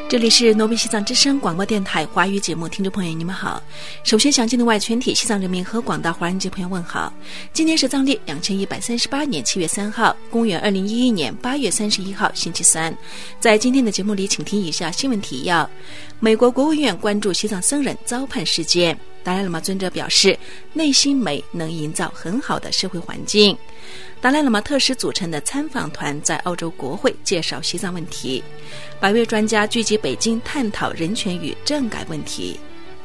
这里是挪威西藏之声广播电台华语节目，听众朋友你们好。首先向境内外全体西藏人民和广大华人界朋友问好。今天是藏历2138年7月3号，公元2011年8月31号星期三。在今天的节目里，请听以下新闻提要。美国国务院关注西藏僧人遭判事件，达赖喇嘛尊者表示，内心美能营造很好的社会环境。达赖喇嘛特使组成的参访团在澳洲国会介绍西藏问题，100位专家聚集北京探讨人权与政改问题。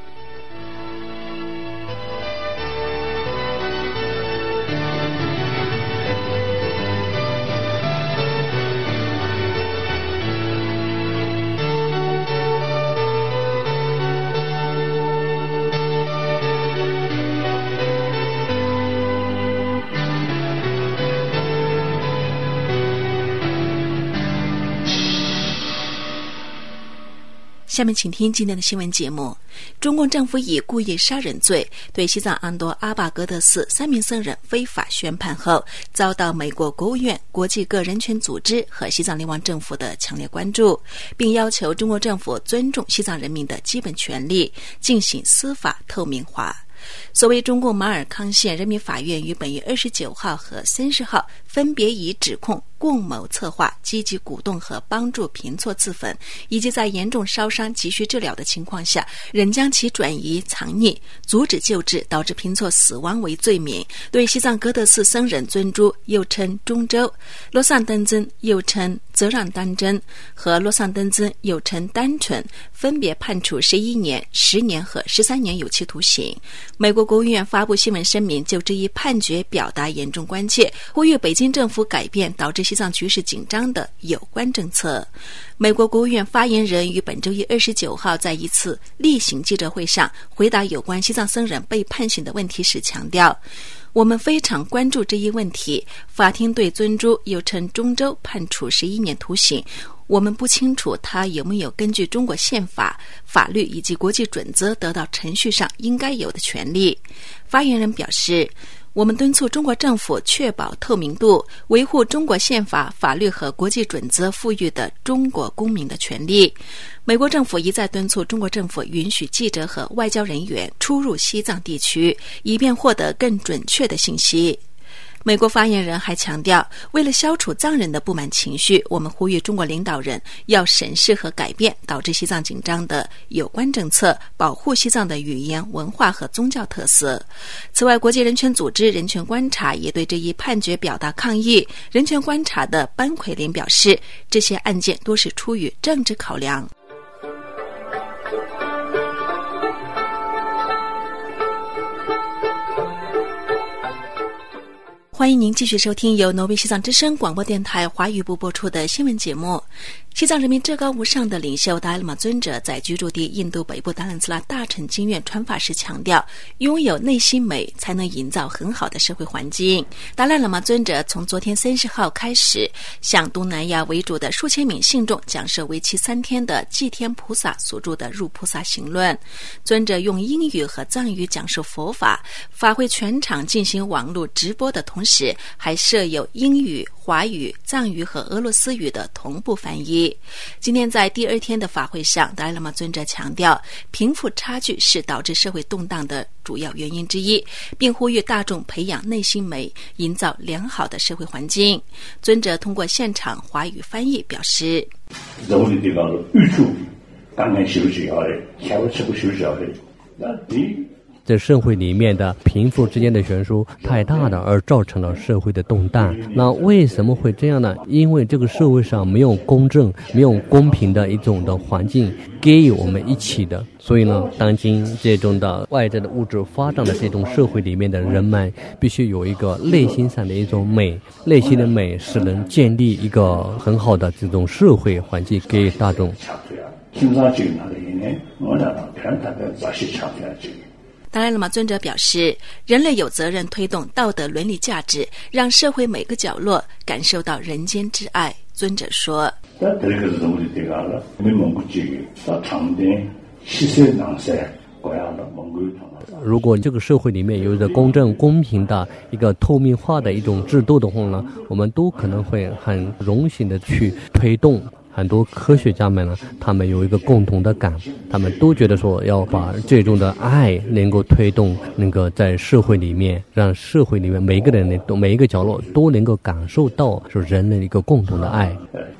下面请听今天的新闻节目。中共政府以故意杀人罪对西藏安多阿坝格德寺3名僧人非法宣判后，遭到美国国务院、国际各人权组织和西藏联邦政府的强烈关注，并要求中国政府尊重西藏人民的基本权利，进行司法透明化。所谓中共马尔康县人民法院于本月29号和30号分别以指控共谋策划、积极鼓动和帮助评错自焚，以及在严重烧伤急需治疗的情况下仍将其转移藏匿、阻止救治导致评错死亡为罪名，对西藏格德寺僧人尊珠又称中州、罗桑登真又称泽让丹真和罗桑登真又称单纯，分别判处11年、10年和13年有期徒刑。美国国务院发布新闻声明，就这一判决表达严重关切，呼吁北京政府改变导致西藏局势紧张的有关政策。美国国务院发言人于本周一29号在一次例行记者会上回答有关西藏僧人被判刑的问题时强调，我们非常关注这一问题。法庭对尊珠又称中州判处11年徒刑，我们不清楚他有没有根据中国宪法、法律以及国际准则得到程序上应该有的权利。发言人表示，我们敦促中国政府确保透明度，维护中国宪法、法律和国际准则赋予的中国公民的权利。美国政府一再敦促中国政府允许记者和外交人员出入西藏地区，以便获得更准确的信息。美国发言人还强调，为了消除藏人的不满情绪，我们呼吁中国领导人要审视和改变导致西藏紧张的有关政策，保护西藏的语言、文化和宗教特色。此外，国际人权组织人权观察也对这一判决表达抗议。人权观察的班奎林表示，这些案件多是出于政治考量。欢迎您继续收听由挪威西藏之声广播电台华语部播出的新闻节目。西藏人民至高无上的领袖达赖喇嘛尊者在居住地印度北部达兰斯拉大乘经院传法时强调，拥有内心美才能营造很好的社会环境。达赖喇嘛尊者从昨天30号开始，向东南亚为主的数千名信众讲授为期3天的祭天菩萨所著的入菩萨行论。尊者用英语和藏语讲授佛法，法会全场进行网络直播的同时，还设有英语、华语、藏语和俄罗斯语的同步翻译。今天在第2天的法会上，达赖喇嘛尊者强调，贫富差距是导致社会动荡的主要原因之一，并呼吁大众培养内心美，营造良好的社会环境。尊者通过现场华语翻译表示， 在社会里面的贫富之间的悬殊太大了，而造成了社会的动荡。那为什么会这样呢？因为这个社会上没有公正、没有公平的一种的环境给予我们一起的。所以呢，当今这种的外在的物质发展的这种社会里面的人们，必须有一个内心上的一种美，内心的美是能建立一个很好的这种社会环境给大众。 达赖喇嘛尊者表示，人类有责任推动道德伦理价值，让社会每个角落感受到人间之爱。尊者说， 如果这个社会里面有着公正公平的一个透明化的一种制度的话呢，我们都可能会很荣幸的去推动很多科学家们呢，他们有一个共同的感，他们都觉得说要把这种的爱能够推动那个在社会里面，让社会里面每一个人每一个角落都能够感受到是人类一个共同的爱。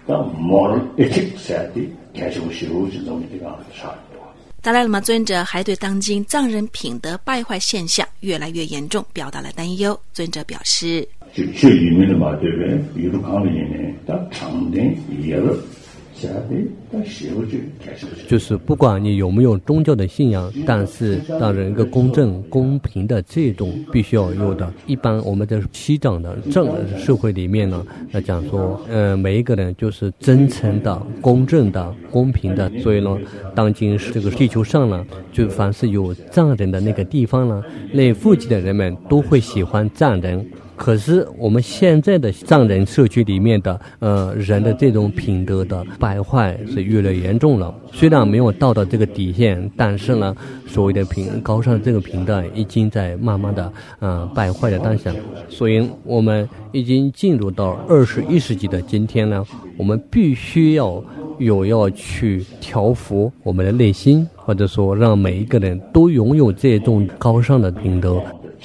达赖喇嘛尊者还对当今藏人品德败坏现象越来越严重表达了担忧。尊者表示， 就是不管你有没有宗教的信仰，但是让人一个公正公平的这种必须要有的。一般我们在西藏的社会里面呢，讲说每一个人就是真诚的、公正的、公平的。所以呢，当今这个地球上呢，就凡是有藏人的那个地方呢，那附近的人们都会喜欢藏人。可是我们现在的藏人社区里面的人的这种品德的败坏是越来越严重了。虽然没有到这个底线，但是呢，所谓的高尚的这个品德已经在慢慢的败坏的当下。所以我们已经进入到21世纪的今天呢，我们必须要去调服我们的内心，或者说让每一个人都拥有这种高尚的品德。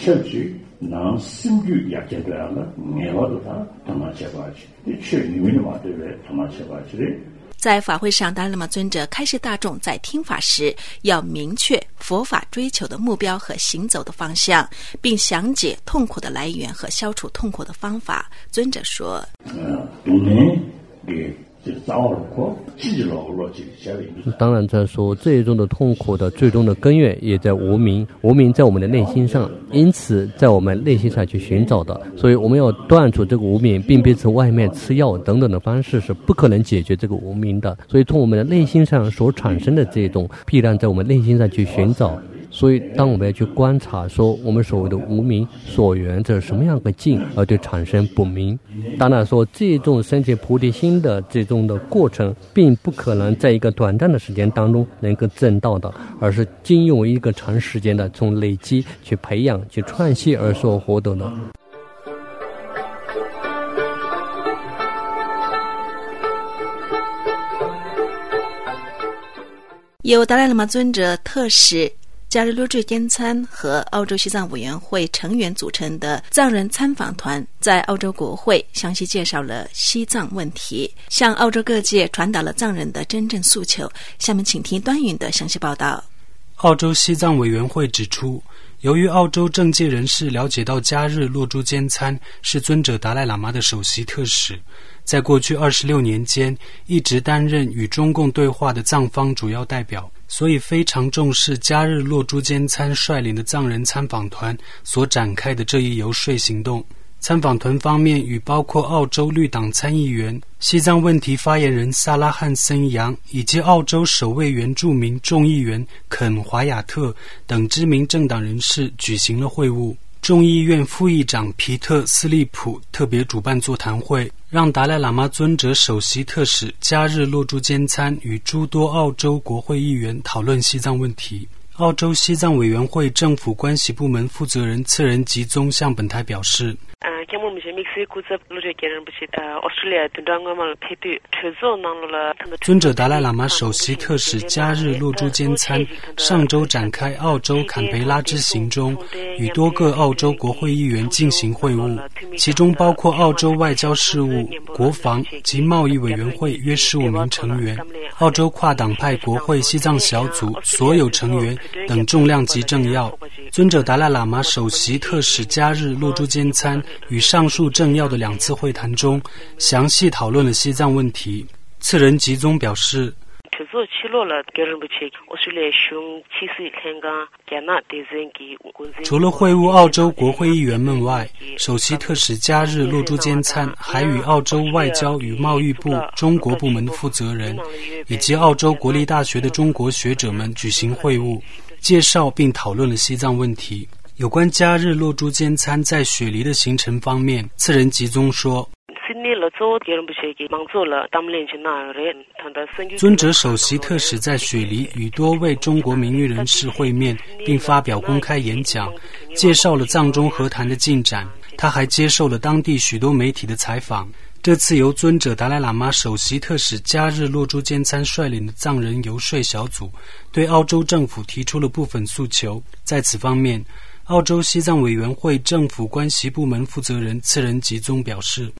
在法会上，达赖喇嘛尊者开示大众在听法时要明确佛法追求的目标和行走的方向，并详解痛苦的来源和消除痛苦的方法。尊者说， 当然在说这一种的痛苦的最终的根源也在无明，无明在我们的内心上，因此在我们内心上去寻找的。所以我们要断除这个无明，并彼此外面吃药等等的方式是不可能解决这个无明的。所以从我们的内心上所产生的这种，必然在我们内心上去寻找。所以当我们要去观察说我们所谓的无明所缘着什么样的境而对产生不明，当然说这种升起菩提心的这种的过程并不可能在一个短暂的时间当中能够证到的，而是经由一个长时间的从累积去培养去串系而所获得的。 由达赖喇嘛尊者特使加日洛智坚参和澳洲西藏委员会成员组成的藏人参访团在澳洲国会详细介绍了西藏问题，向澳洲各界传达了藏人的真正诉求。下面请听端云的详细报道。 澳洲西藏委员会指出，由于澳洲政界人士了解到加日洛珠坚参是尊者达赖喇嘛的首席特使，在过去26年间一直担任与中共对话的藏方主要代表，所以非常重视加日洛珠坚参率领的藏人参访团所展开的这一游说行动。参访团方面与包括澳洲绿党参议员、西藏问题发言人萨拉汉森扬以及澳洲首位原住民众议员肯华雅特等知名政党人士举行了会晤。众议院副议长皮特斯利普特别主办座谈会，让达赖喇嘛尊者首席特使加日洛珠坚参与诸多澳洲国会议员讨论西藏问题。澳洲西藏委员会政府关系部门负责人次仁吉宗向本台表示，尊者达赖喇嘛首席特使加日洛珠坚参上周展开澳洲坎培拉之行中，与多个澳洲国会议员进行会晤，其中包括澳洲外交事务、国防及贸易委员会约15名成员，澳洲跨党派国会西藏小组所有成员等重量级政要。尊者达赖喇嘛首席特使加日洛珠坚参与上述政要的2次会谈中，详细讨论了西藏问题。次仁吉宗表示，除了会晤澳洲国会议员们外，首席特使加日洛珠坚参还与澳洲外交与贸易部中国部门的负责人以及澳洲国立大学的中国学者们举行会晤，介绍并讨论了西藏问题。有关加日洛珠坚参在雪梨的行程方面，次仁吉宗说，尊者首席特使在雪梨与多位中国名誉人士会面，并发表公开演讲，介绍了藏中和谈的进展。他还接受了当地许多媒体的采访。 这次由尊者达赖喇嘛首席特使加日洛珠坚参率领的藏人游说小组对澳洲政府提出了部分诉求。在此方面，澳洲西藏委员会政府关系部门负责人次仁吉宗表示，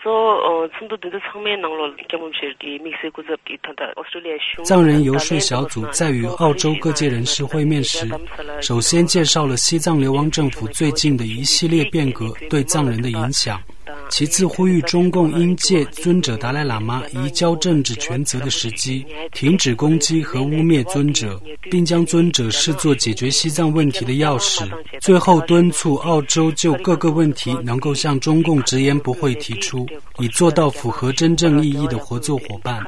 藏人游说小组在与澳洲各界人士会面时，首先介绍了西藏流亡政府最近的一系列变革对藏人的影响，其次呼吁中共应借尊者达赖喇嘛移交政治权责的时机，停止攻击和污蔑尊者，并将尊者视作解决西藏问题的钥匙。最后敦促澳洲就各个问题能够向中共直言不讳提出，以做到符合真正意义的合作伙伴。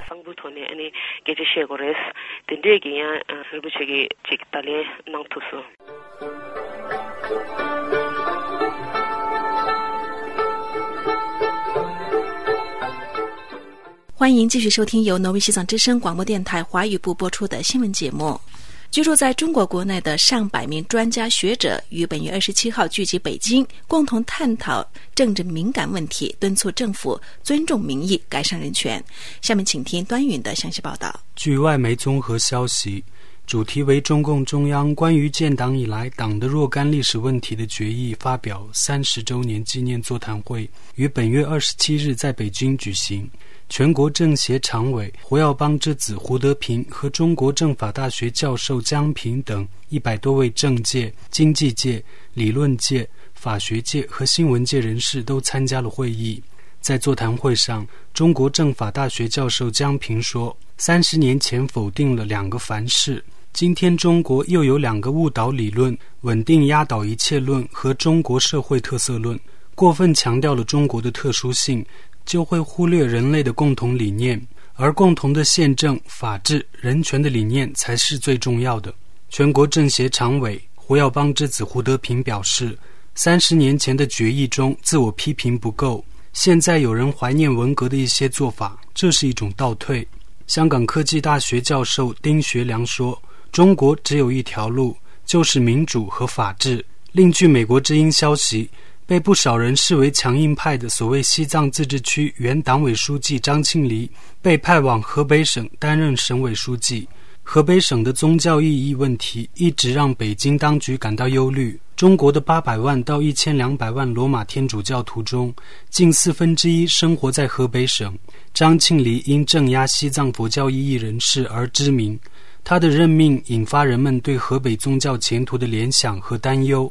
欢迎继续收听由挪威西藏之声广播电台华语部播出的新闻节目。居住在中国国内的上百名专家学者于本月27号聚集北京，共同探讨政治敏感问题，敦促政府尊重民意，改善人权。下面请听端云的详细报道。 据外媒综合消息，主题为中共中央关于建党以来党的若干历史问题的决议发表30周年纪念座谈会于本月27日在北京举行。全国政协常委胡耀邦之子胡德平和中国政法大学教授江平等100多位政界、经济界、理论界、法学界和新闻界人士都参加了会议。在座谈会上，中国政法大学教授江平说，30年前否定了2个凡是，今天中国又有2个误导理论，稳定压倒一切论和中国社会特色论，过分强调了中国的特殊性，就会忽略人类的共同理念，而共同的宪政、法治、人权的理念才是最重要的。全国政协常委胡耀邦之子胡德平表示，30年前的决议中自我批评不够，现在有人怀念文革的一些做法，这是一种倒退。香港科技大学教授丁学良说，中国只有一条路，就是民主和法治。另据美国之音消息，被不少人视为强硬派的所谓西藏自治区原党委书记张庆黎被派往河北省担任省委书记。河北省的宗教意义问题一直让北京当局感到忧虑。中国的800万到1200万罗马天主教徒中，近1/4生活在河北省。张庆黎因镇压西藏佛教异议人士而知名，他的任命引发人们对河北宗教前途的联想和担忧。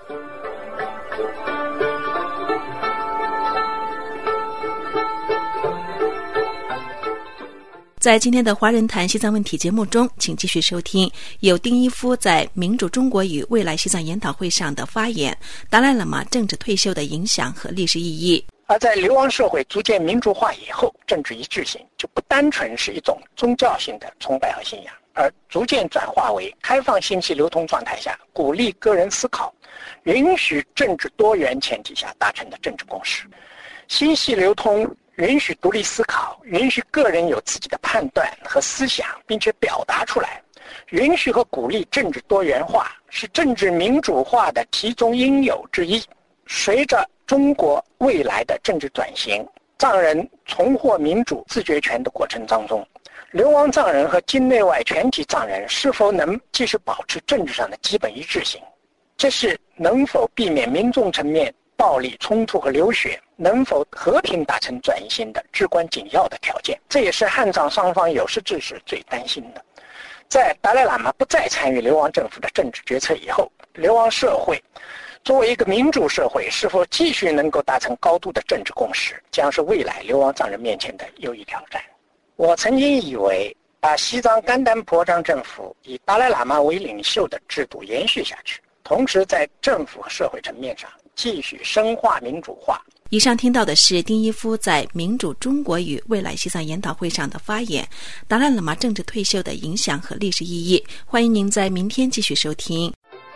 在今天的华人谈西藏问题节目中，请继续收听由丁一夫在民主中国与未来西藏研讨会上的发言，达赖喇嘛政治退休的影响和历史意义。 而在流亡社会逐渐民主化以后，政治一致性就不单纯是一种宗教性的崇拜和信仰，而逐渐转化为开放信息流通状态下，鼓励个人思考，允许政治多元前提下达成的政治共识。信息流通允许独立思考，允许个人有自己的判断和思想，并且表达出来，允许和鼓励政治多元化，是政治民主化的题中应有之一。随着中国未来的政治转型，藏人重获民主自决权的过程当中，流亡藏人和境内外全体藏人是否能继续保持政治上的基本一致性，这是能否避免民众层面暴力冲突和流血，能否和平达成转型的至关紧要的条件。这也是汉藏双方有识之士最担心的。在达赖喇嘛不再参与流亡政府的政治决策以后，流亡社会作为一个民主社会，是否继续能够达成高度的政治共识，将是未来流亡藏人面前的又一挑战。我曾经以为把西藏甘丹婆藏政府以达赖喇嘛为领袖的制度延续下去，同时在政府和社会层面上继续深化民主化。 以上听到的是丁一夫在民主中国与未来西藏研讨会上的发言，达赖喇嘛政治退休的影响和历史意义。欢迎您在明天继续收听。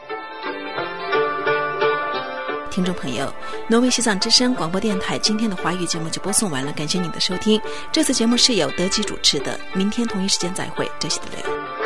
听众朋友，挪威西藏之声广播电台今天的华语节目就播送完了，感谢您的收听。这次节目是由德基主持的，明天同一时间再会，这些的聊。